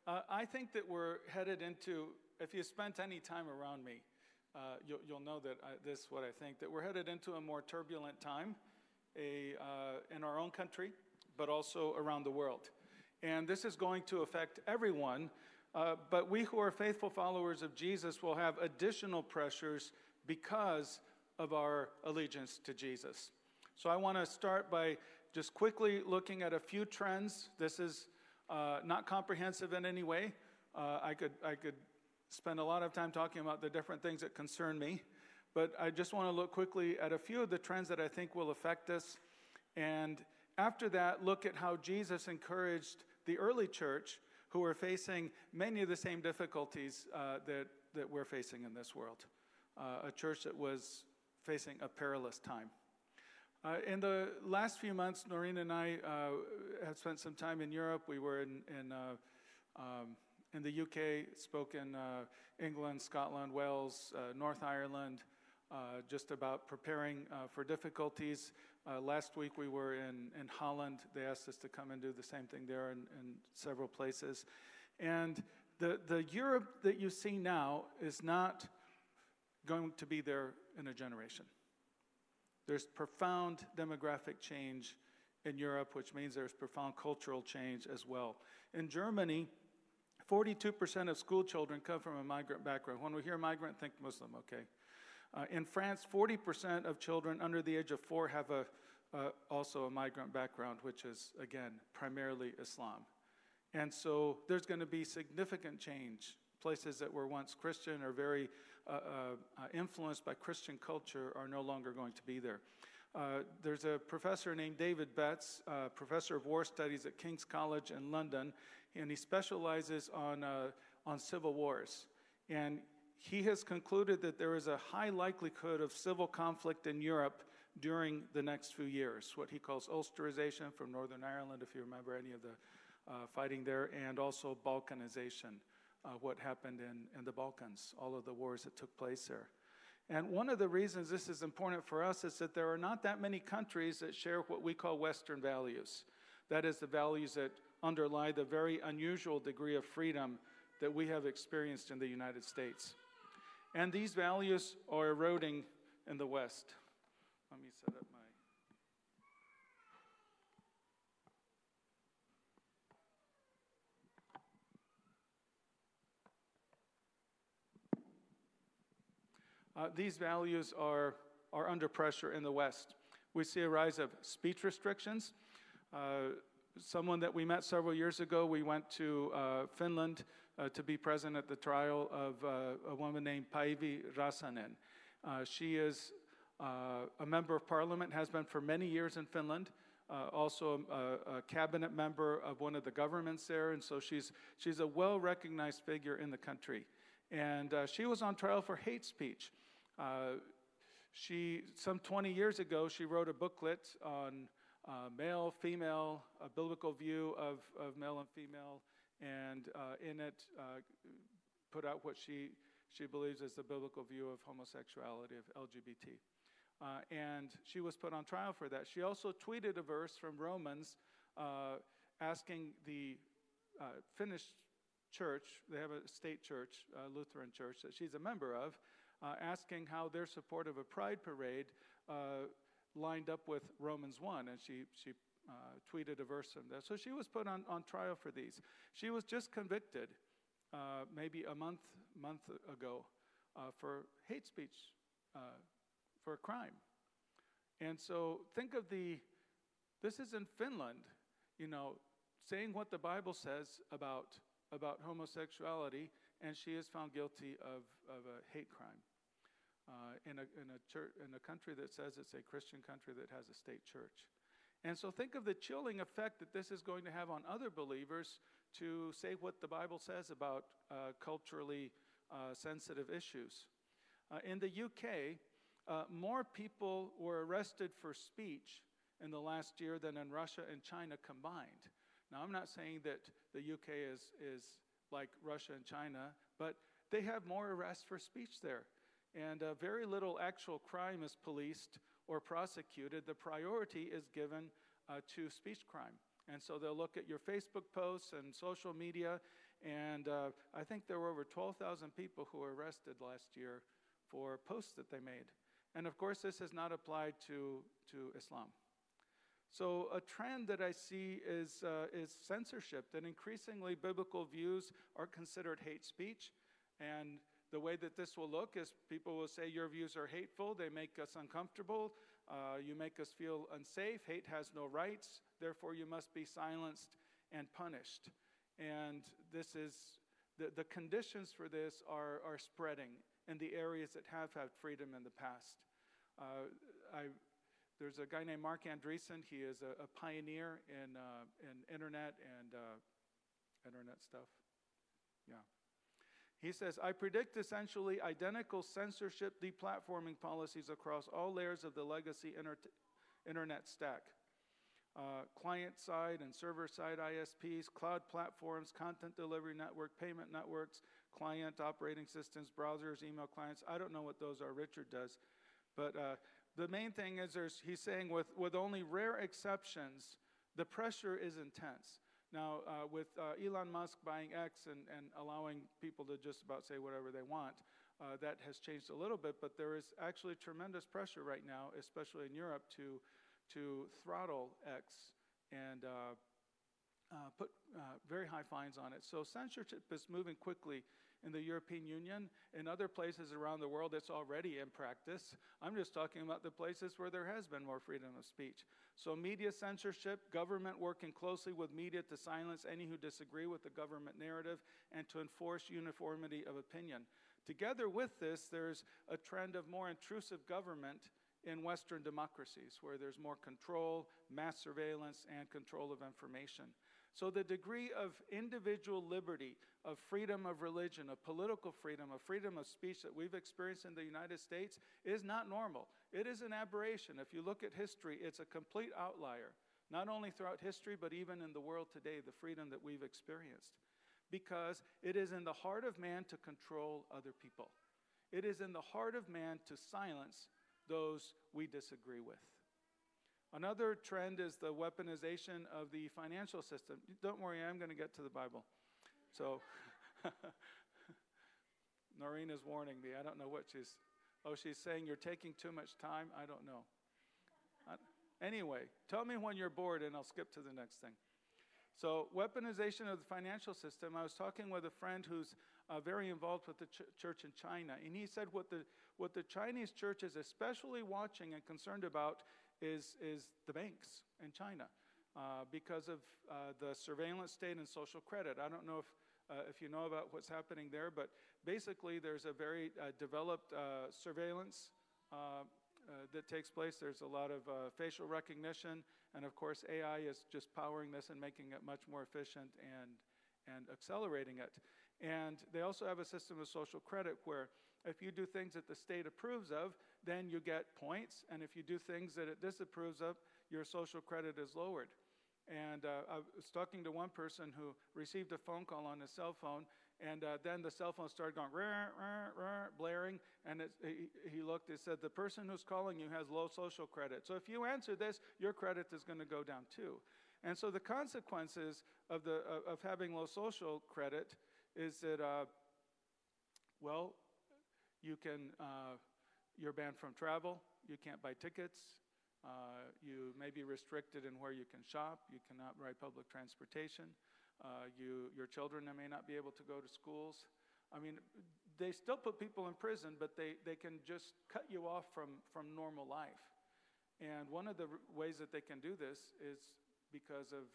I think that we're headed into, if you spent any time around me, you'll know that this is what I think, that we're headed into a more turbulent time in our own country, but also around the world. And this is going to affect everyone, but we who are faithful followers of Jesus will have additional pressures because of our allegiance to Jesus. So I want to start by just quickly looking at a few trends. This is not comprehensive in any way. I could spend a lot of time talking about the different things that concern me, but I just want to look quickly at a few of the trends that I think will affect us. And after that, look at how Jesus encouraged the early church who were facing many of the same difficulties that we're facing in this world. A church that was facing a perilous time. In the last few months, Noreen and I have spent some time in Europe. We were in the UK, spoke in England, Scotland, Wales, North Ireland, just about preparing for difficulties. Last week we were in Holland. They asked us to come and do the same thing there in several places. And the Europe that you see now is not going to be there in a generation. There's profound demographic change in Europe, which means there's profound cultural change as well. In Germany, 42% of school children come from a migrant background. When we hear migrant, think Muslim, okay? In France, 40% of children under the age of 4 have also a migrant background, which is, again, primarily Islam. And so there's going to be significant change. Places that were once Christian or very influenced by Christian culture are no longer going to be there. There's a professor named David Betts, professor of war studies at King's College in London, and he specializes on civil wars. And he has concluded that there is a high likelihood of civil conflict in Europe during the next few years, what he calls Ulsterization from Northern Ireland, if you remember any of the fighting there, and also Balkanization, what happened in the Balkans, all of the wars that took place there. And one of the reasons this is important for us is that there are not that many countries that share what we call Western values. That is, the values that underlie the very unusual degree of freedom that we have experienced in the United States. And these values are eroding in the West. Let me set up my... These values are under pressure in the West. We see a rise of speech restrictions. Someone that we met several years ago, we went to Finland to be present at the trial of a woman named Päivi Räsänen. She is a member of parliament, has been for many years in Finland, also a cabinet member of one of the governments there, and so she's a well-recognized figure in the country. And she was on trial for hate speech. Some 20 years ago, she wrote a booklet on male, female, a biblical view of male and female, and in it put out what she believes is the biblical view of homosexuality, of LGBT. And she was put on trial for that. She also tweeted a verse from Romans asking the Finnish church, they have a state church, Lutheran church, that she's a member of, asking how their support of a pride parade lined up with Romans 1, and she tweeted a verse from that. So she was put on trial for these. She was just convicted maybe a month ago for hate speech, for a crime. And so think of this is in Finland, saying what the Bible says about homosexuality, and she is found guilty of a hate crime in a country that says it's a Christian country that has a state church. And so think of the chilling effect that this is going to have on other believers to say what the Bible says about culturally sensitive issues. In the UK, more people were arrested for speech in the last year than in Russia and China combined. Now, I'm not saying that the UK is like Russia and China, but they have more arrests for speech there. And very little actual crime is policed or prosecuted. The priority is given to speech crime. And so they'll look at your Facebook posts and social media, And I think there were over 12,000 people who were arrested last year for posts that they made. And of course, this is not applied to Islam. So a trend that I see is censorship, that increasingly biblical views are considered hate speech. And the way that this will look is people will say your views are hateful, they make us uncomfortable, you make us feel unsafe, hate has no rights, therefore you must be silenced and punished. And this is, the conditions for this are spreading in the areas that have had freedom in the past. There's a guy named Mark Andreessen. He is a pioneer in internet and internet stuff. Yeah. He says, I predict essentially identical censorship deplatforming policies across all layers of the legacy internet stack. Client-side and server-side ISPs, cloud platforms, content delivery network, payment networks, client operating systems, browsers, email clients. I don't know what those are. Richard does. But the main thing is he's saying with only rare exceptions, the pressure is intense. Now, with Elon Musk buying X and allowing people to just about say whatever they want, that has changed a little bit, but there is actually tremendous pressure right now, especially in Europe, to throttle X and put very high fines on it. So censorship is moving quickly in the European Union. In other places around the world, it's already in practice. I'm just talking about the places where there has been more freedom of speech. So media censorship, government working closely with media to silence any who disagree with the government narrative and to enforce uniformity of opinion. Together with this, there's a trend of more intrusive government in Western democracies, where there's more control, mass surveillance, and control of information. So the degree of individual liberty, of freedom of religion, of political freedom, of freedom of speech that we've experienced in the United States is not normal. It is an aberration. If you look at history, it's a complete outlier, not only throughout history, but even in the world today, the freedom that we've experienced. Because it is in the heart of man to control other people. It is in the heart of man to silence those we disagree with. Another trend is the weaponization of the financial system. Don't worry, I'm going to get to the Bible. So, Noreen is warning me. I don't know what she's saying you're taking too much time. I don't know. Anyway, tell me when you're bored and I'll skip to the next thing. So, weaponization of the financial system. I was talking with a friend who's very involved with the church in China, and he said what the Chinese church is especially watching and concerned about is the banks in China because of the surveillance state and social credit. I don't know if you know about what's happening there, but basically there's a very developed surveillance that takes place. There's a lot of facial recognition, and of course AI is just powering this and making it much more efficient and accelerating it. And they also have a system of social credit where if you do things that the state approves of, then you get points, and if you do things that it disapproves of, your social credit is lowered. And I was talking to one person who received a phone call on his cell phone, and then the cell phone started going rah, rah, rah, blaring, and he looked, it said, the person who's calling you has low social credit. So if you answer this, your credit is going to go down too. And so the consequences of having low social credit is that, well, you're banned from travel, you can't buy tickets, you may be restricted in where you can shop, you cannot ride public transportation, your children may not be able to go to schools. I mean, they still put people in prison, but they can just cut you off from normal life. And one of the ways that they can do this is because of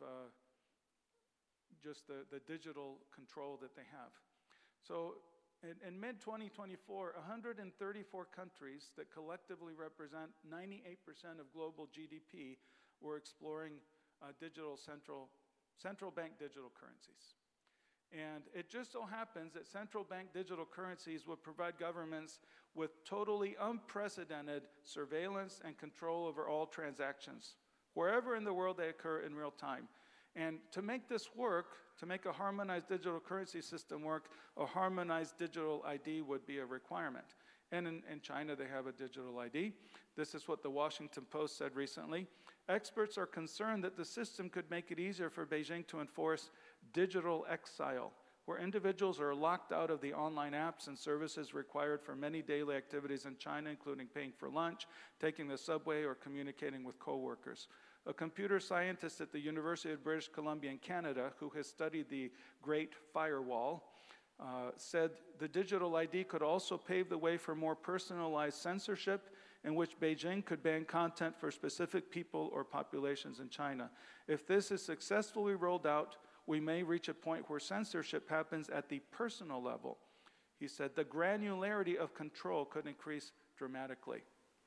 just the digital control that they have. So in mid-2024, 134 countries that collectively represent 98% of global GDP were exploring digital central bank digital currencies. And it just so happens that central bank digital currencies would provide governments with totally unprecedented surveillance and control over all transactions, wherever in the world they occur in real time. And to make this work, to make a harmonized digital currency system work, a harmonized digital ID would be a requirement. And in China, they have a digital ID. This is what the Washington Post said recently. Experts are concerned that the system could make it easier for Beijing to enforce digital exile, where individuals are locked out of the online apps and services required for many daily activities in China, including paying for lunch, taking the subway, or communicating with coworkers. A computer scientist at the University of British Columbia in Canada, who has studied the Great Firewall, said the digital ID could also pave the way for more personalized censorship, in which Beijing could ban content for specific people or populations in China. If this is successfully rolled out, we may reach a point where censorship happens at the personal level. He said the granularity of control could increase dramatically.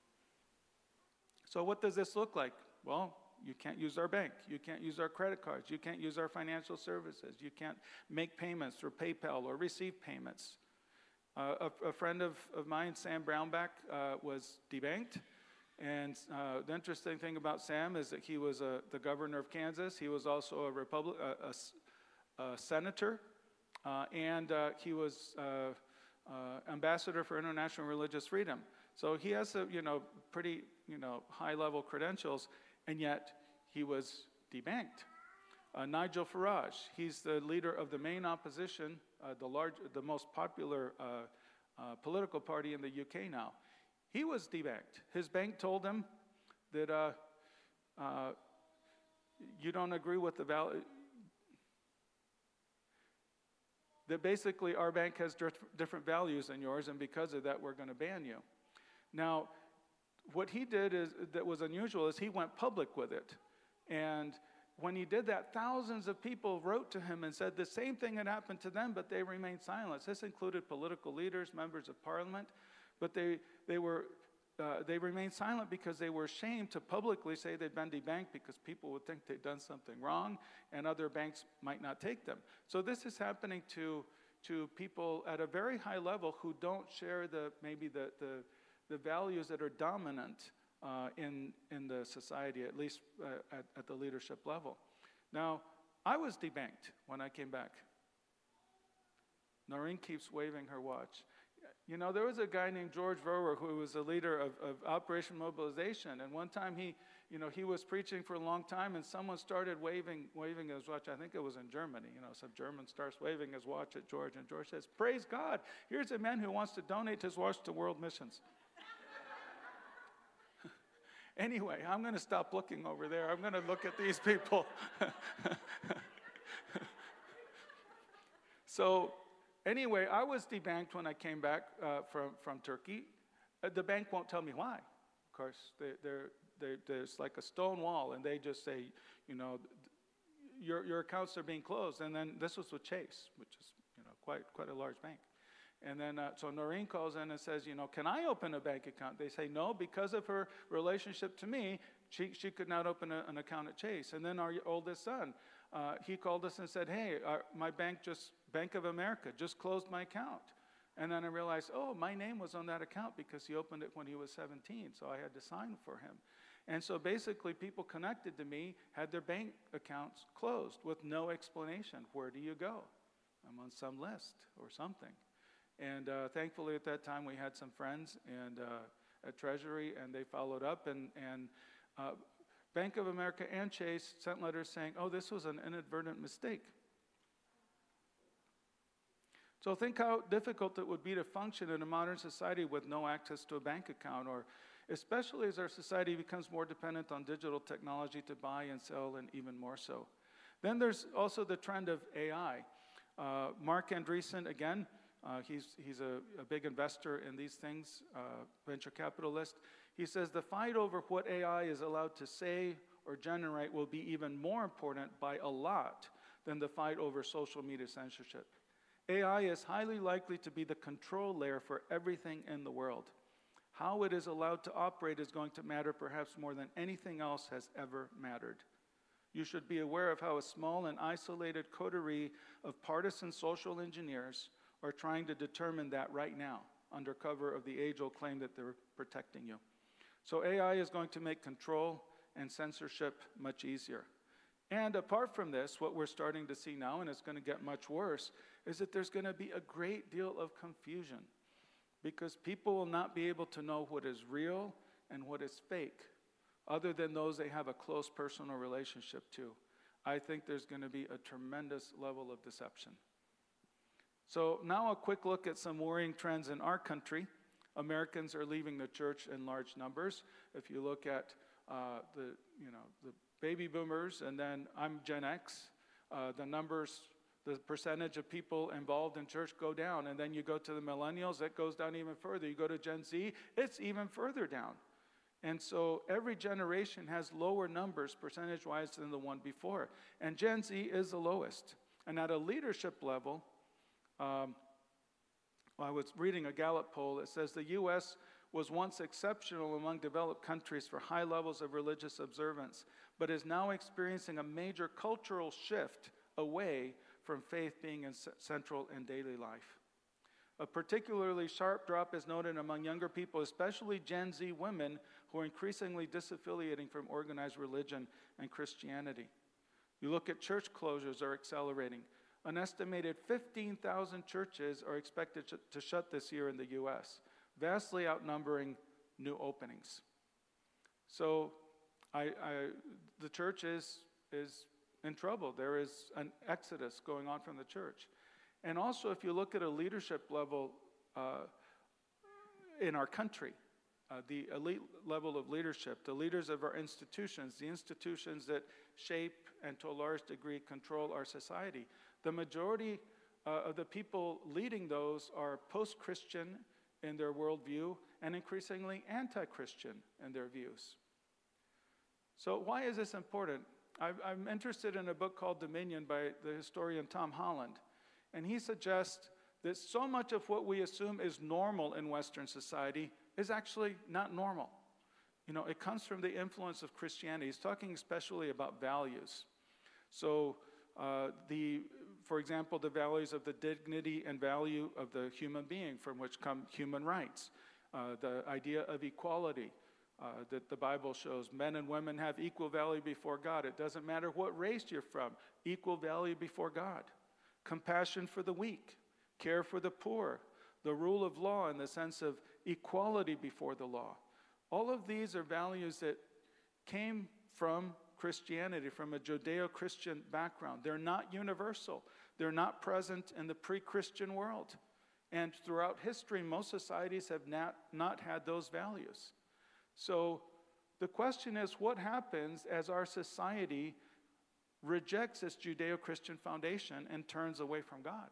So what does this look like? Well, you can't use our bank. You can't use our credit cards. You can't use our financial services. You can't make payments through PayPal or receive payments. A friend of mine, Sam Brownback, was debanked. And the interesting thing about Sam is that he was the governor of Kansas. He was also a senator. And he was ambassador for international religious freedom. So he has pretty high-level credentials. And yet, he was debanked. Nigel Farage, he's the leader of the main opposition, the most popular political party in the UK now. He was debanked. His bank told him that you don't agree with the value. That basically our bank has different values than yours, and because of that, we're going to ban you. Now, what he did that was unusual is he went public with it. And when he did that, thousands of people wrote to him and said the same thing had happened to them, but they remained silent. This included political leaders, members of parliament, but they remained silent because they were ashamed to publicly say they'd been debanked because people would think they'd done something wrong and other banks might not take them. So this is happening to people at a very high level who don't share maybe the values that are dominant in the society, at least at the leadership level. Now, I was debanked when I came back. Noreen keeps waving her watch. There was a guy named George Verwer who was the leader of Operation Mobilization, and one time he was preaching for a long time, and someone started waving his watch. I think it was in Germany. Some German starts waving his watch at George, and George says, "Praise God! Here's a man who wants to donate his watch to world missions." Anyway, I'm going to stop looking over there. I'm going to look at these people. So, anyway, I was debanked when I came back from Turkey. The bank won't tell me why. Of course, there's like a stone wall, and they just say, your accounts are being closed. And then this was with Chase, which is quite a large bank. And then, so Noreen calls in and says, can I open a bank account? They say, no, because of her relationship to me, she could not open an account at Chase. And then our oldest son, he called us and said, hey, my bank Bank of America just closed my account. And then I realized, oh, my name was on that account because he opened it when he was 17, so I had to sign for him. And so basically, people connected to me had their bank accounts closed with no explanation. Where do you go? I'm on some list or something. And thankfully, at that time, we had some friends at Treasury, and they followed up. And Bank of America and Chase sent letters saying, oh, this was an inadvertent mistake. So think how difficult it would be to function in a modern society with no access to a bank account, or especially as our society becomes more dependent on digital technology to buy and sell, and even more so. Then there's also the trend of AI. Mark Andreessen, again, he's a big investor in these things, venture capitalist. He says the fight over what AI is allowed to say or generate will be even more important by a lot than the fight over social media censorship. AI is highly likely to be the control layer for everything in the world. How it is allowed to operate is going to matter perhaps more than anything else has ever mattered. You should be aware of how a small and isolated coterie of partisan social engineers are trying to determine that right now, under cover of the age-old claim that they're protecting you. So AI is going to make control and censorship much easier. And apart from this, what we're starting to see now, and it's going to get much worse, is that there's going to be a great deal of confusion because people will not be able to know what is real and what is fake, other than those they have a close personal relationship to. I think there's going to be a tremendous level of deception. So now a quick look at some worrying trends in our country. Americans are leaving the church in large numbers. If you look at the baby boomers, and then I'm Gen X, the percentage of people involved in church go down. And then you go to the millennials, it goes down even further. You go to Gen Z, it's even further down. And so every generation has lower numbers percentage-wise than the one before. And Gen Z is the lowest. And at a leadership level, I was reading a Gallup poll that says the U.S. was once exceptional among developed countries for high levels of religious observance, but is now experiencing a major cultural shift away from faith being central in daily life. A particularly sharp drop is noted among younger people, especially Gen Z women, who are increasingly disaffiliating from organized religion and Christianity. You look at church closures are accelerating. An estimated 15,000 churches are expected to shut this year in the U.S., vastly outnumbering new openings. So the church is in trouble. There is an exodus going on from the church. And also, if you look at a leadership level in our country, the elite level of leadership, the leaders of our institutions, the institutions that shape and to a large degree control our society, the majority of the people leading those are post-Christian in their worldview and increasingly anti-Christian in their views. So why is this important? I'm interested in a book called Dominion by the historian Tom Holland, and he suggests that so much of what we assume is normal in Western society is actually not normal. You know, it comes from the influence of Christianity. He's talking especially about values. So for example, the values of the dignity and value of the human being, from which come human rights, the idea of equality, that the Bible shows men and women have equal value before God. It doesn't matter what race you're from, equal value before God. Compassion for the weak, care for the poor, the rule of law in the sense of equality before the law. All of these are values that came from Christianity, from a Judeo-Christian background. They're not universal. They're not present in the pre-Christian world. And throughout history, most societies have not had those values. So the question is, what happens as our society rejects this Judeo-Christian foundation and turns away from God?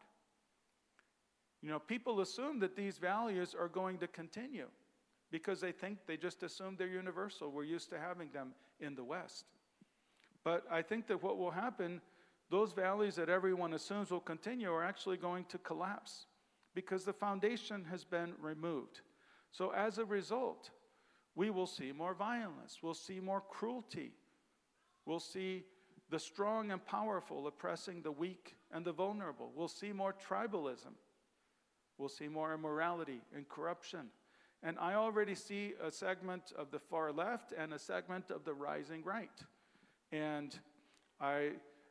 You know, people assume that these values are going to continue because they just assume they're universal. We're used to having them in the West. But I think that what will happen, those values that everyone assumes will continue are actually going to collapse because the foundation has been removed. So as a result, we will see more violence. We'll see more cruelty. We'll see the strong and powerful oppressing the weak and the vulnerable. We'll see more tribalism. We'll see more immorality and corruption. And I already see a segment of the far left and a segment of the rising right. And I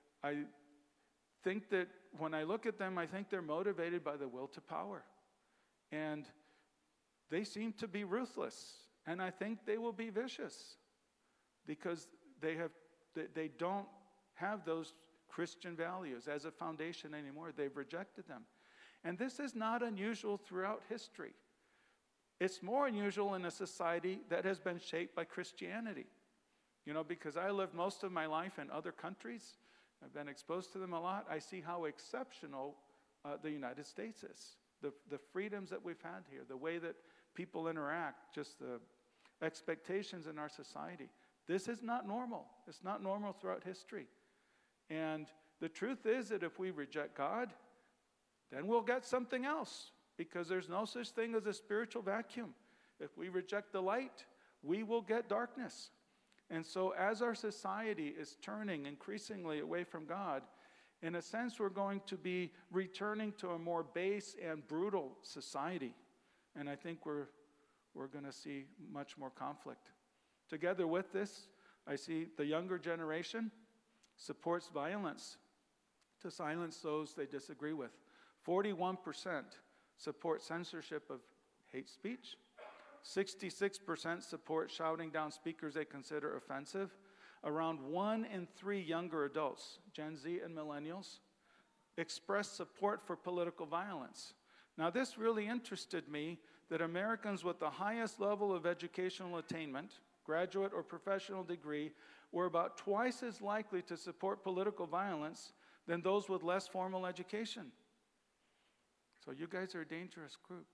think that when I look at them, I think they're motivated by the will to power. And they seem to be ruthless. And I think they will be vicious because they don't have those Christian values as a foundation anymore. They've rejected them. And this is not unusual throughout history. It's more unusual in a society that has been shaped by Christianity. You know, because I lived most of my life in other countries, I've been exposed to them a lot, I see how exceptional the United States is. The freedoms that we've had here, the way that people interact, just the expectations in our society. This is not normal. It's not normal throughout history. And the truth is that if we reject God, then we'll get something else, because there's no such thing as a spiritual vacuum. If we reject the light, we will get darkness. And so as our society is turning increasingly away from God, in a sense, we're going to be returning to a more base and brutal society. And I think we're going to see much more conflict. Together with this, I see the younger generation supports violence to silence those they disagree with. 41% support censorship of hate speech. 66% support shouting down speakers they consider offensive. Around 1 in 3 younger adults, Gen Z and millennials, expressed support for political violence. Now, this really interested me, that Americans with the highest level of educational attainment, graduate or professional degree, were about twice as likely to support political violence than those with less formal education. So you guys are a dangerous group.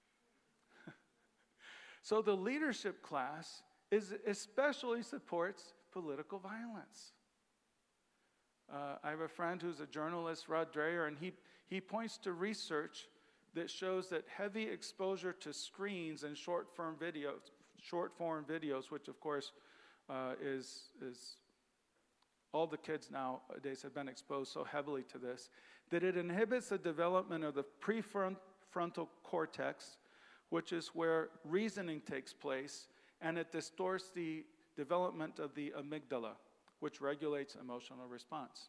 So the leadership class especially supports political violence. I have a friend who's a journalist, Rod Dreher, and he points to research that shows that heavy exposure to screens and short-form videos, which of course is all the kids nowadays have been exposed so heavily to this, that it inhibits the development of the prefrontal cortex, which is where reasoning takes place, and it distorts the development of the amygdala, which regulates emotional response.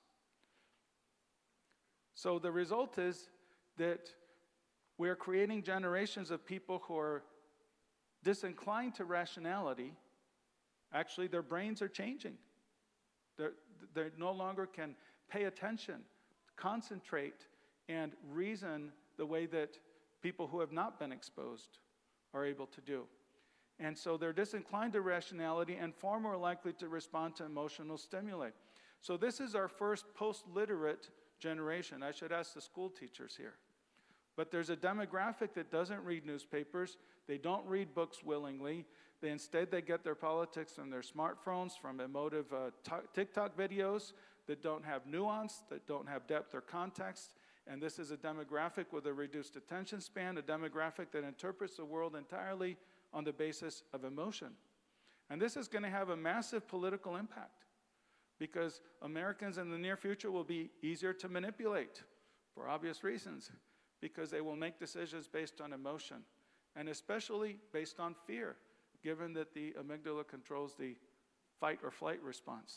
So the result is that we're creating generations of people who are disinclined to rationality. Actually, their brains are changing. They no longer can pay attention, concentrate, and reason the way that people who have not been exposed are able to do. And so they're disinclined to rationality and far more likely to respond to emotional stimuli. So this is our first post-literate generation. I should ask the school teachers here. But there's a demographic that doesn't read newspapers. They don't read books willingly. Instead, they get their politics from their smartphones, from emotive TikTok videos that don't have nuance, that don't have depth or context. And this is a demographic with a reduced attention span, a demographic that interprets the world entirely on the basis of emotion. And this is going to have a massive political impact, because Americans in the near future will be easier to manipulate for obvious reasons, because they will make decisions based on emotion, and especially based on fear, given that the amygdala controls the fight or flight response.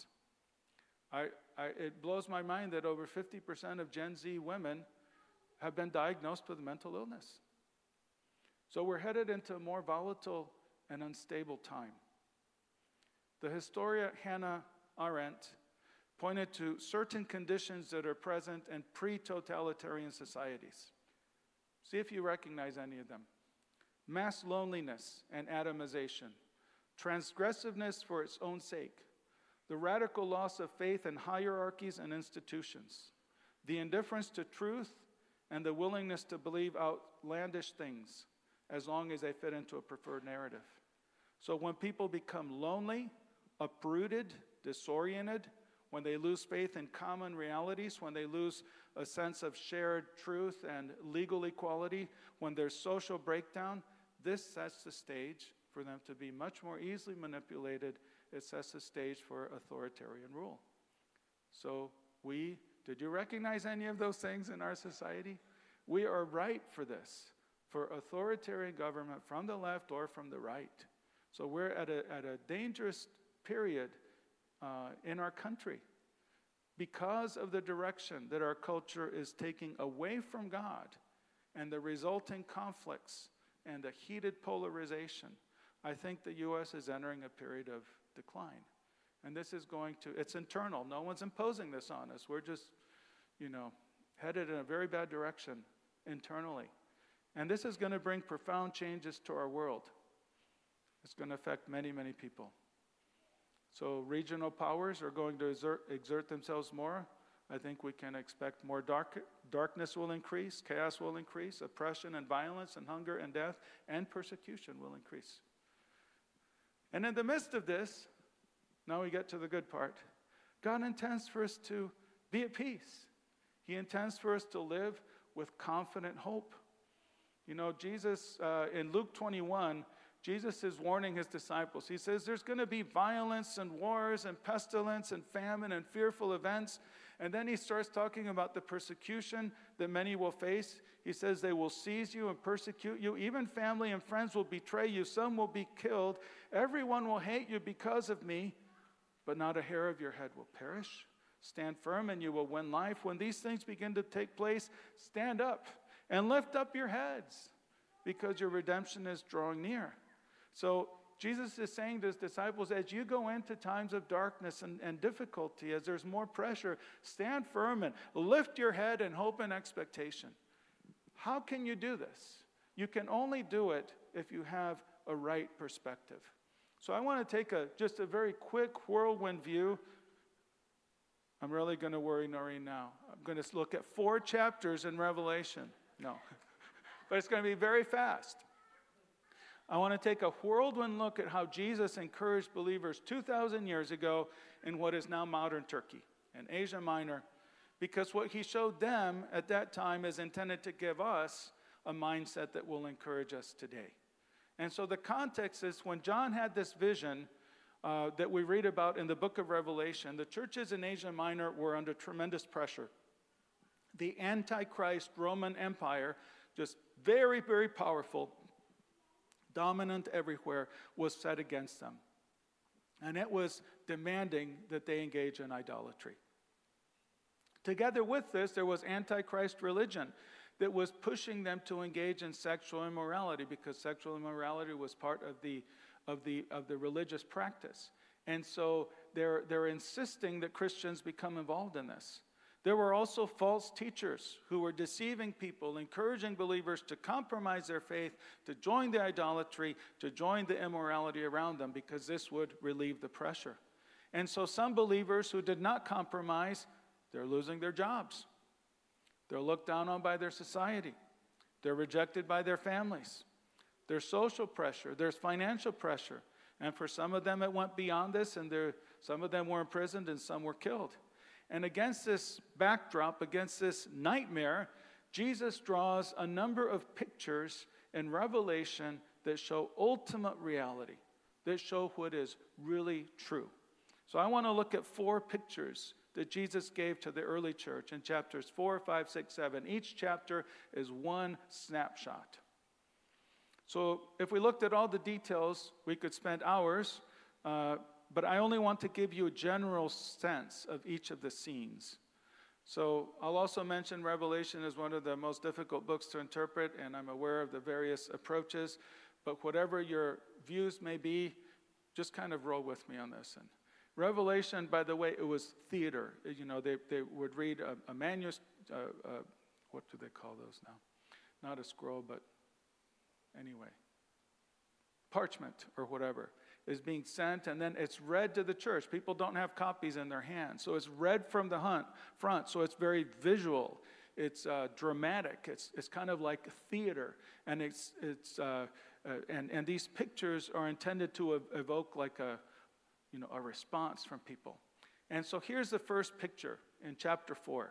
It blows my mind that over 50% of Gen Z women have been diagnosed with mental illness. So we're headed into a more volatile and unstable time. The historian Hannah Arendt pointed to certain conditions that are present in pre-totalitarian societies. See if you recognize any of them. Mass loneliness and atomization, transgressiveness for its own sake, the radical loss of faith in hierarchies and institutions, the indifference to truth, and the willingness to believe outlandish things as long as they fit into a preferred narrative. So when people become lonely, uprooted, disoriented, when they lose faith in common realities, when they lose a sense of shared truth and legal equality, when there's social breakdown, this sets the stage for them to be much more easily manipulated. It sets the stage for authoritarian rule. So did you recognize any of those things in our society? We are ripe for this, for authoritarian government from the left or from the right. So we're at a dangerous period in our country because of the direction that our culture is taking away from God and the resulting conflicts and the heated polarization. I think the U.S. is entering a period of decline. And this is it's internal. No one's imposing this on us. We're just, headed in a very bad direction internally. And this is going to bring profound changes to our world. It's going to affect many, many people. So regional powers are going to exert themselves more. I think we can expect more darkness will increase, chaos will increase, oppression and violence and hunger and death and persecution will increase. And in the midst of this, now we get to the good part. God intends for us to be at peace. He intends for us to live with confident hope. Jesus, in Luke 21, Jesus is warning his disciples. He says there's going to be violence and wars and pestilence and famine and fearful events. And then he starts talking about the persecution that many will face. He says they will seize you and persecute you. Even family and friends will betray you. Some will be killed. Everyone will hate you because of me, but not a hair of your head will perish. Stand firm and you will win life. When these things begin to take place, stand up and lift up your heads, because your redemption is drawing near. So Jesus is saying to his disciples, as you go into times of darkness and difficulty, as there's more pressure, stand firm and lift your head in hope and expectation. How can you do this? You can only do it if you have a right perspective. So I want to take just a very quick whirlwind view. I'm really going to worry Noreen now. I'm going to look at 4 chapters in Revelation. No, but it's going to be very fast. I want to take a whirlwind look at how Jesus encouraged believers 2,000 years ago in what is now modern Turkey and Asia Minor, because what he showed them at that time is intended to give us a mindset that will encourage us today. And so the context is when John had this vision that we read about in the book of Revelation, the churches in Asia Minor were under tremendous pressure. The Antichrist Roman Empire, just very, very powerful, dominant everywhere, was set against them. And it was demanding that they engage in idolatry. Together with this, there was Antichrist religion that was pushing them to engage in sexual immorality, because sexual immorality was part of the religious practice. And so they're insisting that Christians become involved in this. There were also false teachers who were deceiving people, encouraging believers to compromise their faith, to join the idolatry, to join the immorality around them, because this would relieve the pressure. And so some believers who did not compromise, they're losing their jobs. They're looked down on by their society. They're rejected by their families. There's social pressure. There's financial pressure. And for some of them, it went beyond this, and some of them were imprisoned and some were killed. And against this backdrop, against this nightmare, Jesus draws a number of pictures in Revelation that show ultimate reality, that show what is really true. So I want to look at 4 pictures that Jesus gave to the early church in chapters 4, 5, 6, 7. Each chapter is one snapshot. So if we looked at all the details, we could spend hours, but I only want to give you a general sense of each of the scenes. So I'll also mention Revelation is one of the most difficult books to interpret, and I'm aware of the various approaches, but whatever your views may be, just kind of roll with me on this. And Revelation, by the way, it was theater. You know, they would read a manuscript, what do they call those now? Not a scroll, but anyway, parchment or whatever is being sent, and then it's read to the church. People don't have copies in their hands, so it's read from the front, so it's very visual. It's dramatic. It's kind of like theater, and and these pictures are intended to evoke like a response from people. And so here's the first picture in chapter 4,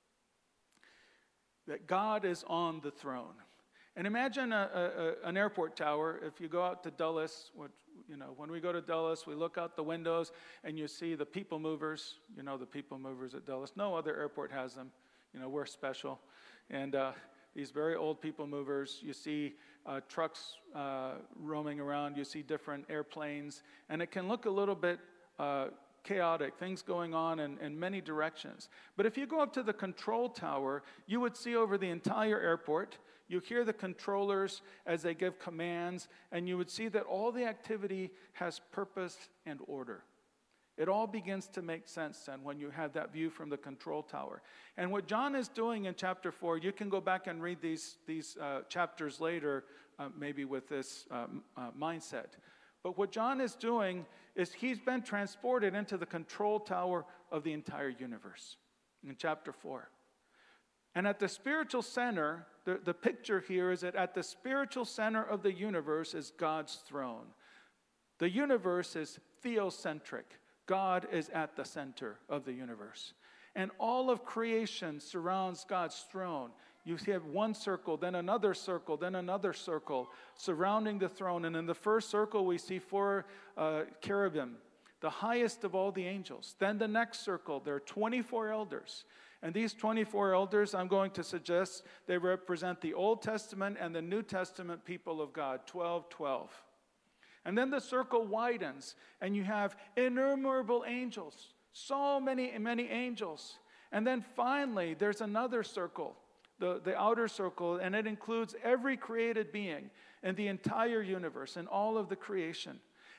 that God is on the throne. And imagine an airport tower. If you go out to Dulles, when we go to Dulles, we look out the windows and you see the people movers. You know the people movers at Dulles. No other airport has them. We're special. And these very old people movers. You see trucks roaming around. You see different airplanes. And it can look a little bit chaotic, things going on in many directions. But if you go up to the control tower, you would see over the entire airport. You hear the controllers as they give commands, and you would see that all the activity has purpose and order. It all begins to make sense then when you have that view from the control tower. And what John is doing in chapter 4, you can go back and read these chapters later, maybe with this mindset. But what John is doing is he's been transported into the control tower of the entire universe in chapter 4. And at the spiritual center, the picture here is that at the spiritual center of the universe is God's throne. The universe is theocentric. God is at the center of the universe. And all of creation surrounds God's throne. You have one circle, then another circle, then another circle surrounding the throne. And in the first circle, we see 4 cherubim, the highest of all the angels. Then the next circle, there are 24 elders. And these 24 elders, I'm going to suggest, they represent the Old Testament and the New Testament people of God, 12:12. And then the circle widens, and you have innumerable angels, so many angels. And then finally, there's another circle, the outer circle, and it includes every created being in the entire universe and all of the creation.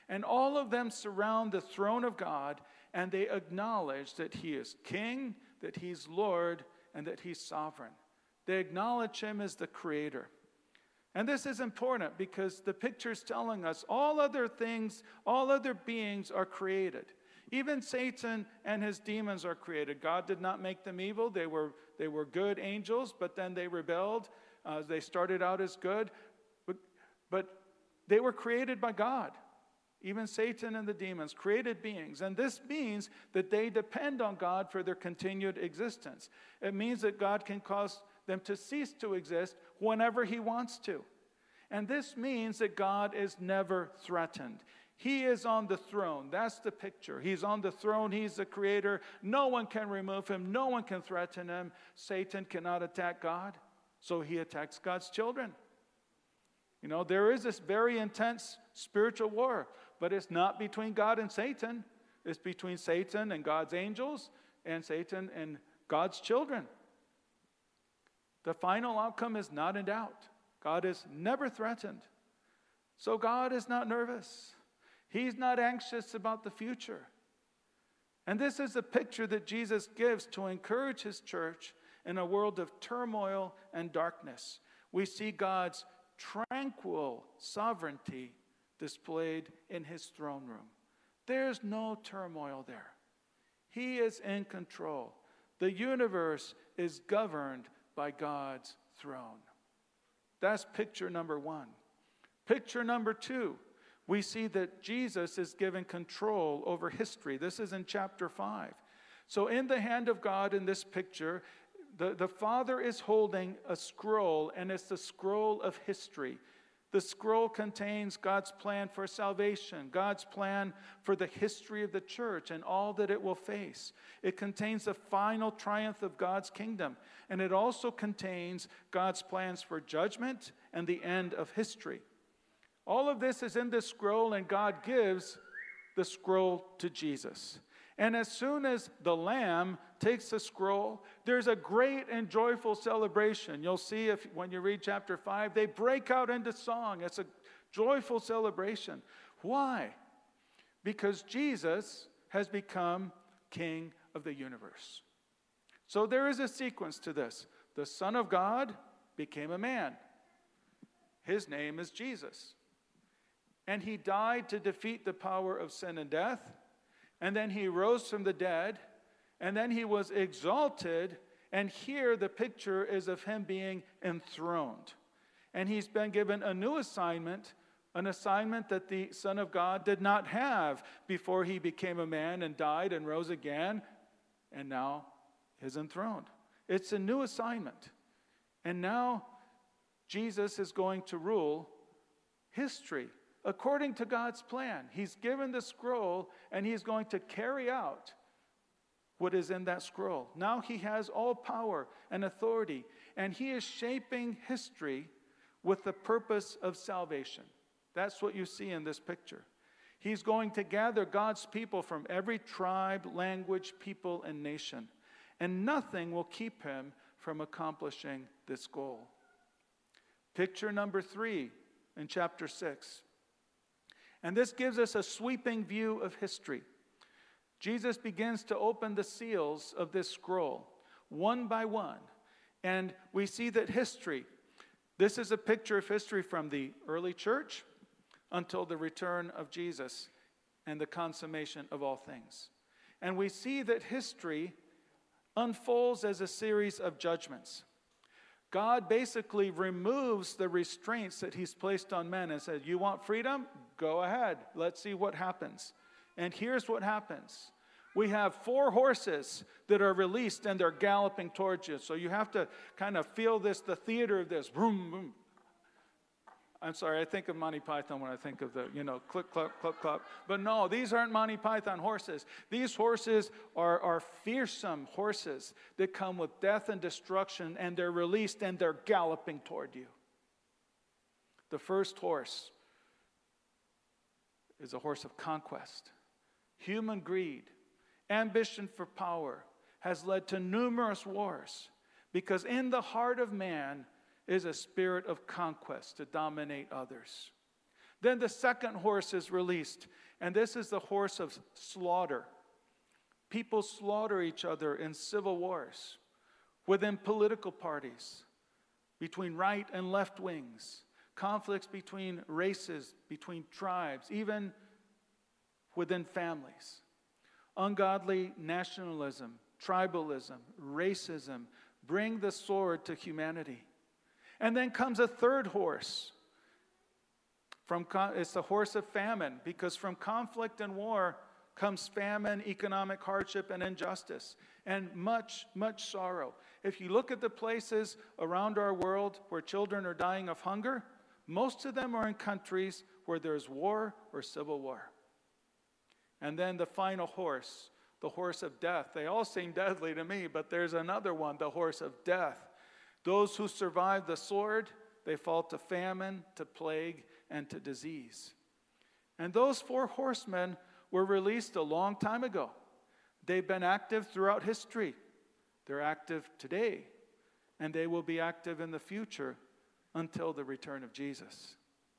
And all of them surround the throne of God, and they acknowledge that he is king, that he's Lord, and that he's sovereign. They acknowledge him as the creator. And this is important because the picture is telling us all other things, all other beings are created. Even Satan and his demons are created. God did not make them evil. They were good angels, but then they rebelled. They started out as good, but they were created by God. Even Satan and the demons, created beings. And this means that they depend on God for their continued existence. It means that God can cause them to cease to exist whenever he wants to. And this means that God is never threatened. He is on the throne. That's the picture. He's on the throne. He's the creator. No one can remove him. No one can threaten him. Satan cannot attack God, so he attacks God's children. You know, there is this very intense spiritual war, but it's not between God and Satan. It's between Satan and God's angels and Satan and God's children. The final outcome is not in doubt. God is never threatened. So God is not nervous. He's not anxious about the future. And this is a picture that Jesus gives to encourage his church in a world of turmoil and darkness. We see God's tranquil sovereignty displayed in his throne room. There's no turmoil there. He is in control. The universe is governed by God's throne. That's picture number one. Picture number two, we see that Jesus is given control over history. This is in chapter 5. So in the hand of God in this picture, the Father is holding a scroll, and it's the scroll of history. The scroll contains God's plan for salvation, God's plan for the history of the church and all that it will face. It contains the final triumph of God's kingdom, and it also contains God's plans for judgment and the end of history. All of this is in this scroll, and God gives the scroll to Jesus. And as soon as the Lamb takes the scroll, there's a great and joyful celebration. You'll see when you read chapter 5, they break out into song. It's a joyful celebration. Why? Because Jesus has become King of the universe. So there is a sequence to this. The Son of God became a man. His name is Jesus. And he died to defeat the power of sin and death. And then he rose from the dead, and then he was exalted, and here the picture is of him being enthroned. And he's been given a new assignment, an assignment that the Son of God did not have before he became a man and died and rose again, and now is enthroned. It's a new assignment. And now Jesus is going to rule history according to God's plan. He's given the scroll, and he's going to carry out what is in that scroll. Now he has all power and authority, and he is shaping history with the purpose of salvation. That's what you see in this picture. He's going to gather God's people from every tribe, language, people, and nation, and nothing will keep him from accomplishing this goal. Picture number 3 in chapter 6. And this gives us a sweeping view of history. Jesus begins to open the seals of this scroll, one by one. And we see that history, this is a picture of history from the early church until the return of Jesus and the consummation of all things. And we see that history unfolds as a series of judgments. God basically removes the restraints that he's placed on men and says, you want freedom? Go ahead. Let's see what happens. And here's what happens. We have 4 horses that are released, and they're galloping towards you. So you have to kind of feel this, the theater of this. Boom, boom. I'm sorry, I think of Monty Python when I think of the, click, clap, click, clap. But no, these aren't Monty Python horses. These horses are fearsome horses that come with death and destruction, and they're released, and they're galloping toward you. The first horse is a horse of conquest. Human greed, ambition for power has led to numerous wars, because in the heart of man is a spirit of conquest to dominate others. Then the second horse is released, and this is the horse of slaughter. People slaughter each other in civil wars, within political parties, between right and left wings, conflicts between races, between tribes, even within families. Ungodly nationalism, tribalism, racism bring the sword to humanity. And then comes a third horse. It's the horse of famine, because from conflict and war comes famine, economic hardship, and injustice, and much, much sorrow. If you look at the places around our world where children are dying of hunger, most of them are in countries where there's war or civil war. And then the final horse, the horse of death. They all seem deadly to me, but there's another one, the horse of death. Those who survive the sword, they fall to famine, to plague, and to disease. And those four horsemen were released a long time ago. They've been active throughout history. They're active today, and they will be active in the future until the return of Jesus.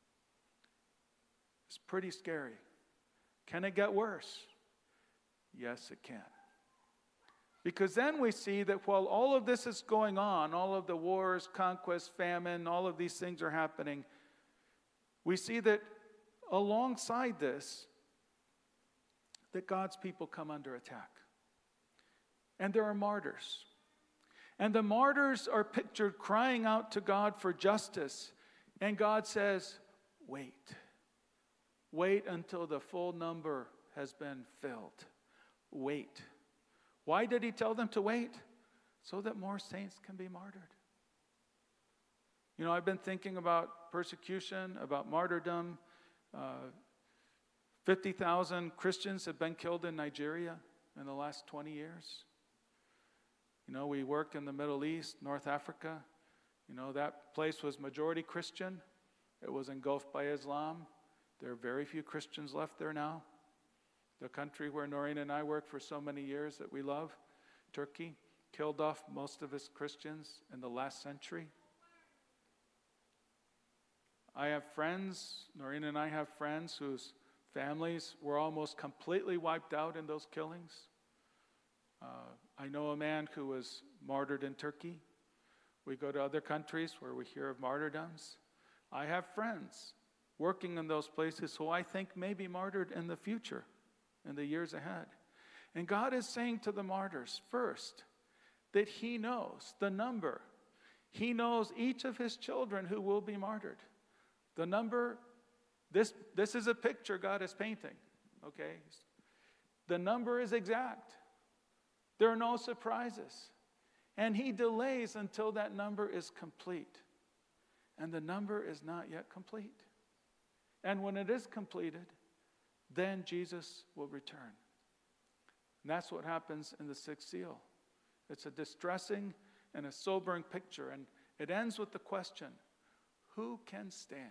It's pretty scary. Can it get worse? Yes, it can. Because then we see that while all of this is going on, all of the wars, conquest, famine, all of these things are happening, we see that alongside this, that God's people come under attack. And there are martyrs. And the martyrs are pictured crying out to God for justice. And God says, wait. Wait until the full number has been filled. Wait. Why did he tell them to wait? So that more saints can be martyred. You know, I've been thinking about persecution, about martyrdom. 50,000 Christians have been killed in Nigeria in the last 20 years. You know, we work in the Middle East, North Africa. You know, that place was majority Christian. It was engulfed by Islam. There are very few Christians left there now. The country where Noreen and I worked for so many years that we love, Turkey, killed off most of its Christians in the last century. I have friends, Noreen and I have friends whose families were almost completely wiped out in those killings. I know a man who was martyred in Turkey. We go to other countries where we hear of martyrdoms. I have friends working in those places who I think may be martyred in the future, in the years ahead. And God is saying to the martyrs, first, that he knows the number. He knows each of his children who will be martyred. The number, this is a picture God is painting, okay? The number is exact. There are no surprises. And he delays until that number is complete. And the number is not yet complete. And when it is completed, then Jesus will return. And that's what happens in the sixth seal. It's a distressing and a sobering picture. And it ends with the question, who can stand?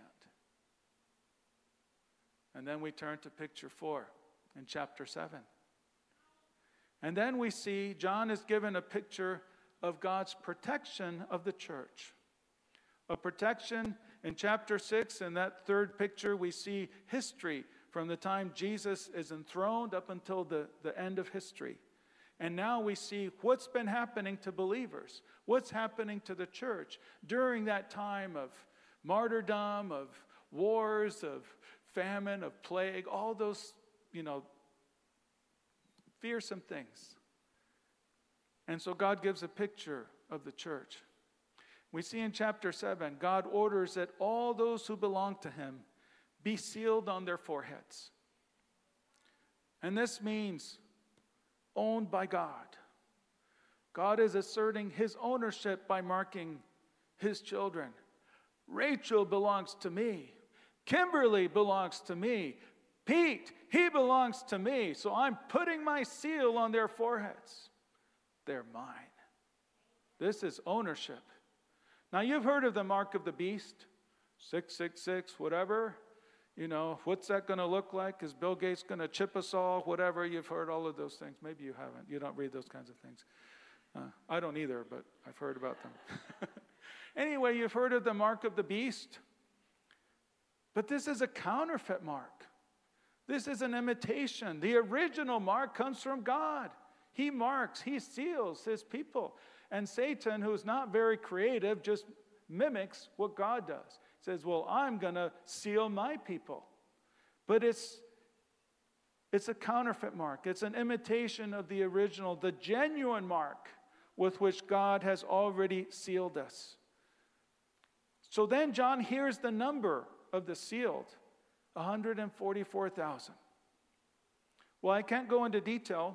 And then we turn to picture 4 in chapter 7. And then we see John is given a picture of God's protection of the church. A protection in chapter 6. In that third picture, we see history from the time Jesus is enthroned up until the end of history. And now we see what's been happening to believers, what's happening to the church during that time of martyrdom, of wars, of famine, of plague, all those, fearsome things. And so God gives a picture of the church. We see in chapter 7, God orders that all those who belong to him be sealed on their foreheads. And this means owned by God. God is asserting his ownership by marking his children. Rachel belongs to me. Kimberly belongs to me. Pete, he belongs to me. So I'm putting my seal on their foreheads. They're mine. This is ownership. Now you've heard of the mark of the beast, 666, whatever. What's that going to look like? Is Bill Gates going to chip us all? Whatever. You've heard all of those things. Maybe you haven't. You don't read those kinds of things. I don't either, but I've heard about them. Anyway, you've heard of the mark of the beast. But this is a counterfeit mark. This is an imitation. The original mark comes from God. He marks, he seals his people. And Satan, who's not very creative, just mimics what God does. Says, well, I'm going to seal my people. But it's a counterfeit mark. It's an imitation of the original, the genuine mark with which God has already sealed us. So then John hears the number of the sealed, 144,000. Well, I can't go into detail.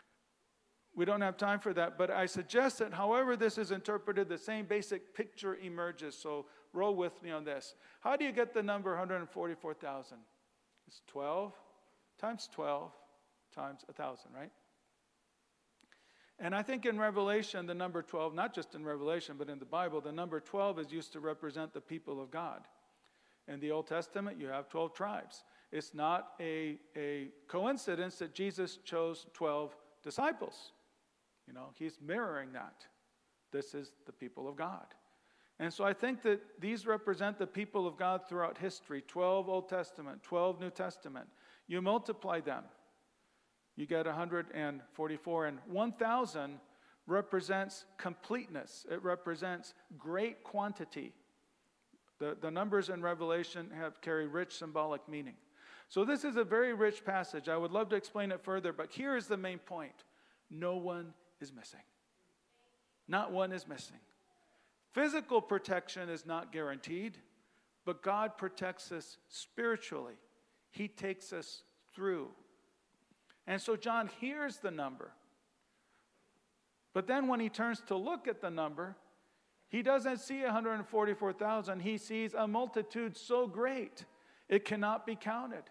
We don't have time for that, but I suggest that however this is interpreted, the same basic picture emerges. So roll with me on this. How do you get the number 144,000? It's 12 times 12 times 1,000, right? And I think in Revelation, the number 12, not just in Revelation, but in the Bible, the number 12 is used to represent the people of God. In the Old Testament, you have 12 tribes. It's not a coincidence that Jesus chose 12 disciples. You know, he's mirroring that. This is the people of God. And so I think that these represent the people of God throughout history. 12 Old Testament, 12 New Testament. You multiply them, you get 144. And 1,000 represents completeness. It represents great quantity. The numbers in Revelation carry rich symbolic meaning. So this is a very rich passage. I would love to explain it further, but here is the main point. No one is missing. Not one is missing. Physical protection is not guaranteed, but God protects us spiritually. He takes us through. And so John hears the number. But then when he turns to look at the number, he doesn't see 144,000. He sees a multitude so great, it cannot be counted.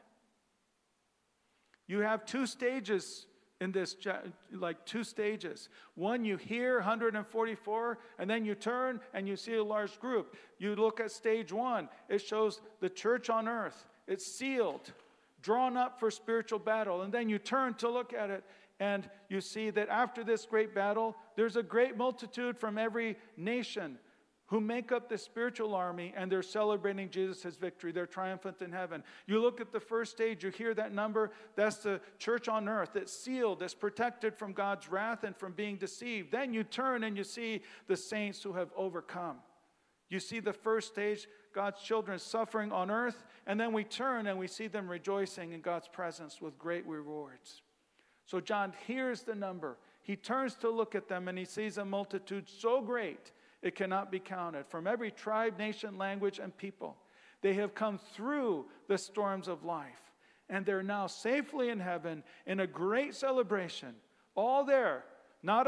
You have two stages in this, like two stages. One, you hear 144, and then you turn and you see a large group. You look at stage one. It shows the church on earth. It's sealed, drawn up for spiritual battle. And then you turn to look at it, and you see that after this great battle, there's a great multitude from every nation who make up the spiritual army, and they're celebrating Jesus' victory. They're triumphant in heaven. You look at the first stage, you hear that number. That's the church on earth. It's sealed, it's protected from God's wrath and from being deceived. Then you turn and you see the saints who have overcome. You see the first stage, God's children suffering on earth, and then we turn and we see them rejoicing in God's presence with great rewards. So John hears the number. He turns to look at them, and he sees a multitude so great it cannot be counted, from every tribe, nation, language, and people. They have come through the storms of life, and they're now safely in heaven in a great celebration. All there, not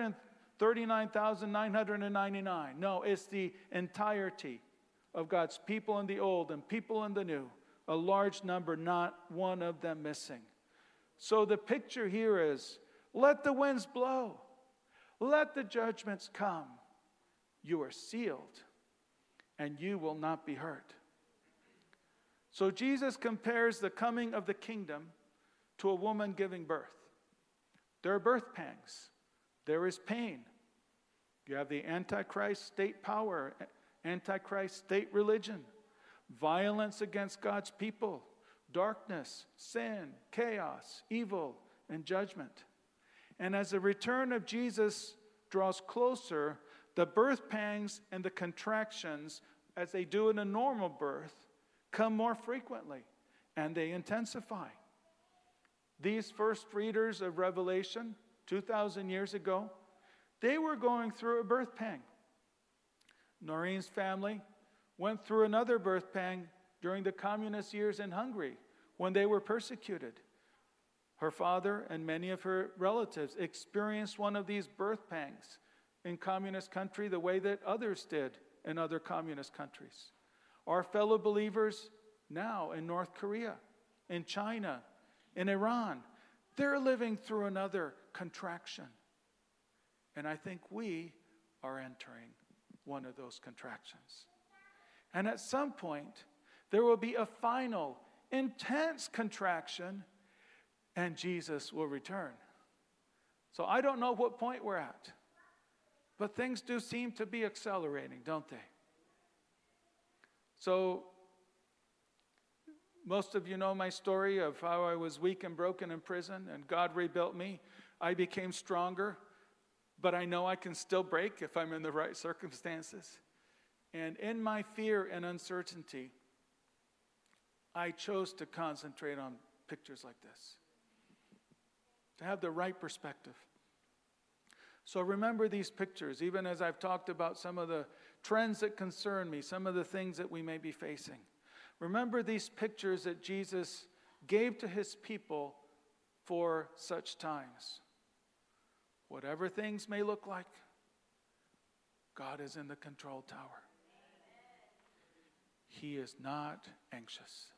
139,999. No, it's the entirety of God's people in the old and people in the new. A large number, not one of them missing. So the picture here is, let the winds blow. Let the judgments come. You are sealed, and you will not be hurt. So Jesus compares the coming of the kingdom to a woman giving birth. There are birth pangs. There is pain. You have the Antichrist state power, Antichrist state religion, violence against God's people, darkness, sin, chaos, evil, and judgment. And as the return of Jesus draws closer, the birth pangs and the contractions, as they do in a normal birth, come more frequently, and they intensify. These first readers of Revelation 2,000 years ago, they were going through a birth pang. Noreen's family went through another birth pang during the communist years in Hungary when they were persecuted. Her father and many of her relatives experienced one of these birth pangs in communist country the way that others did in other communist countries. Our fellow believers now in North Korea, in China, in Iran, they're living through another contraction. And I think we are entering one of those contractions. And at some point, there will be a final, intense contraction, and Jesus will return. So I don't know what point we're at. But things do seem to be accelerating, don't they? So Most of you know my story of how I was weak and broken in prison, and God rebuilt me. I became stronger, but I know I can still break if I'm in the right circumstances. And in my fear and uncertainty, I chose to concentrate on pictures like this, to have the right perspective. So remember these pictures, even as I've talked about some of the trends that concern me, some of the things that we may be facing. Remember these pictures that Jesus gave to his people for such times. Whatever things may look like, God is in the control tower. He is not anxious.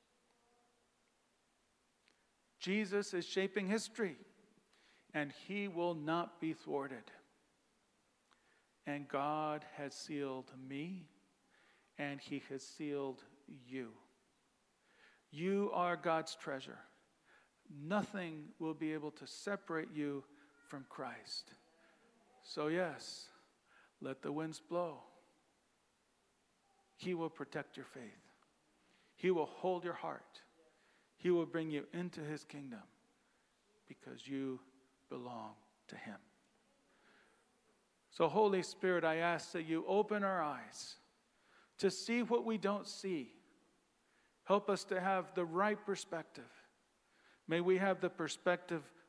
Jesus is shaping history, and he will not be thwarted. And God has sealed me, and he has sealed you. You are God's treasure. Nothing will be able to separate you from Christ. So yes, let the winds blow. He will protect your faith. He will hold your heart. He will bring you into his kingdom because you belong to him. So Holy Spirit, I ask that you open our eyes to see what we don't see. Help us to have the right perspective. May we have the perspective